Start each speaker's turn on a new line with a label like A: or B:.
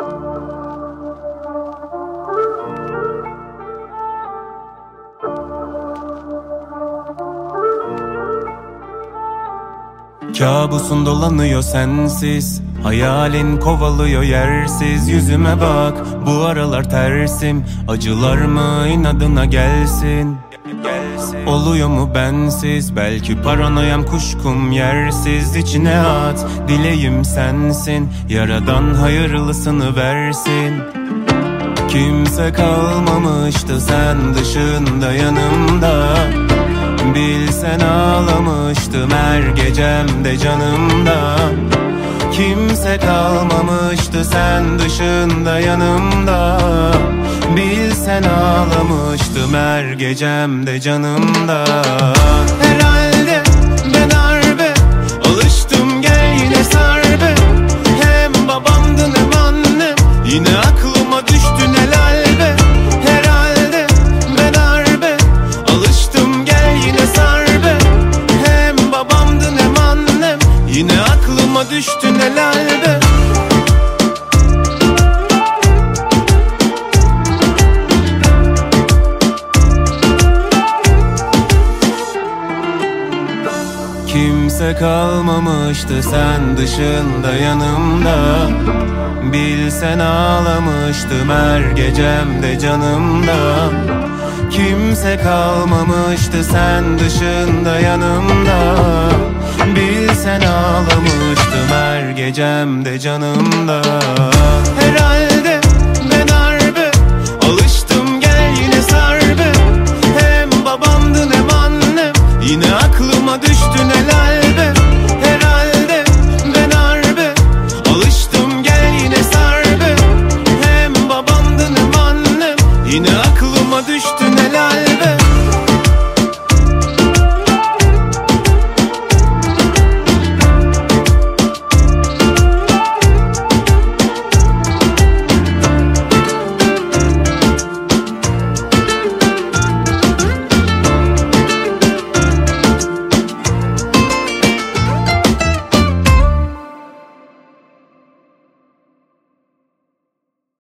A: Kabusun dolanıyor sensiz, hayalin kovalıyor yersiz. Yüzüme bak, bu aralar tersim, acılar mı inadına gelsin? Oluyor mu bensiz? Belki paranoyam, kuşkum yersiz. İçine at, dileğim sensin, Yaradan hayırlısını versin. Kimse kalmamıştı sen dışında yanımda, bilsen ağlamıştım her gecemde canımda. Kimse kalmamıştı sen dışında yanımda, bilsen ağlamıştım her gecemde canımda. Herhalde ben harbe alıştım, gel yine sar be. Hem babamdın hem annem, yine aklıma düştün helal be. Herhalde ben harbe alıştım, gel yine sar be. Hem babamdın hem annem, yine aklıma düştün helal be. Kimse kalmamıştı sen dışında yanımda, bilsen ağlamıştım her gecemde canımda. Kimse kalmamıştı sen dışında yanımda, bilsen ağlamıştım her gecemde canımda.